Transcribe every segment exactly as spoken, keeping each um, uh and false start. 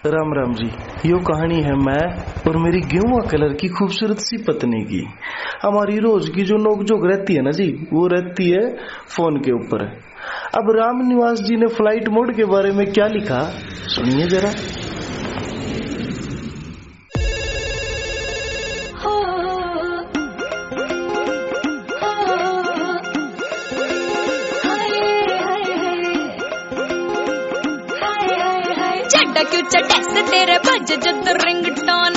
राम राम जी। यो कहानी है मैं और मेरी गेहुआ कलर की खूबसूरत सी पत्नी की। हमारी रोज की जो नोकझोंक रहती है ना जी, वो रहती है फोन के ऊपर। अब राम निवास जी ने फ्लाइट मोड के बारे में क्या लिखा, सुनिए जरा। क्यों चटैस तेरे बज जद रिंगटोन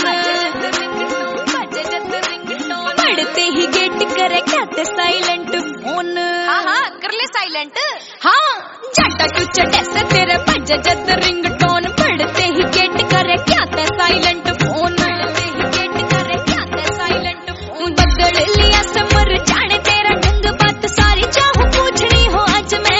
पढ़ते ही गेट करे क्या ते साइलेंट फोन। हाँ हाँ कर ले साइलेंट। हाँ जटा क्यों चटैस तेरे बज जद रिंगटोन पढ़ते ही गेट करे क्या ते साइलेंट फोन। पढ़ते ही गेट करे क्या ते साइलेंट फोन। बदल लिया समर जाने तेरा ढंग बात सारी चाहूं पूछनी हो आज मैं।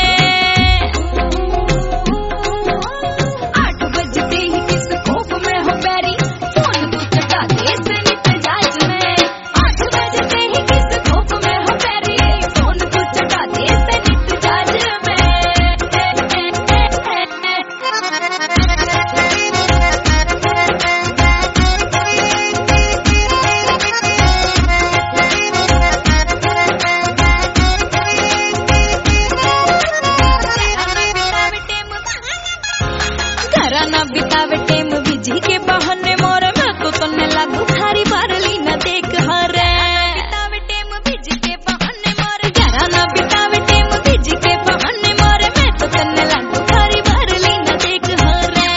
ना बितावे टेम बिजी के बहाने मोरे मैं तो तन्ने लागू थारी बारली न देख हरे। बितावे टेम बिजी के बहाने मोरे जरा ना बितावे टेम बिजी के बहाने मोरे मैं तो तन्ने लागू थारी बारली न देख हरे।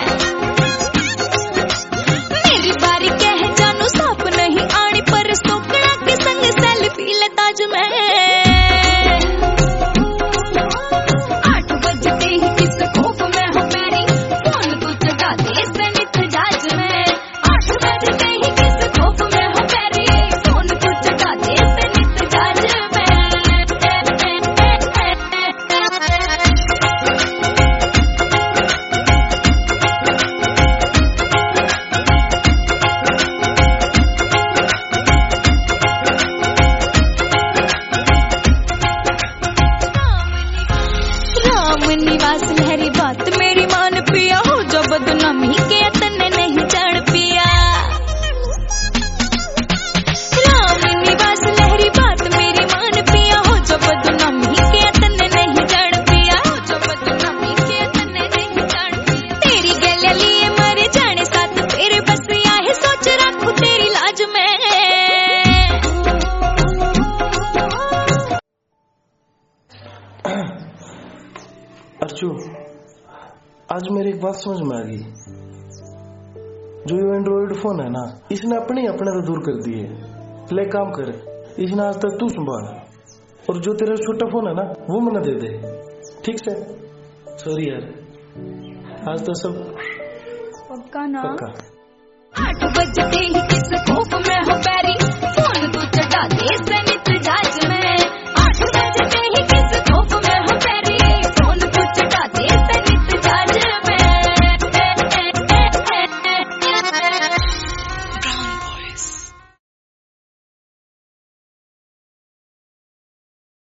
मेरी बारी कह जानू साफ नहीं आनी पर सोकड़ा के संग सेल्फी ले ताज में। निवास लहरी बात मेरी मान पिया हो जो बदनामी के तन्ने नहीं जान पिया। राम निवास लहरी बात मेरी मान पिया हो जो बदनामी के तन्ने नहीं जान पिया। हो जो बदनामी के तन्ने नहीं जान पिया। तेरी गले लिए मर जाने साथ फिर बस यह सोच रखूं तेरी लाज में। अर्जू, आज मेरी एक बात समझ में आ गई। जो ये एंड्रॉइड फोन है ना, इसने अपने ही अपने तो दूर कर दिए। ले काम कर, इसने आज तक तू संभाल, और जो तेरा छोटा फोन है ना वो मना दे दे, ठीक से। सॉरी यार, आज तो सब पक्का ना। पक्का। आठ बजते ही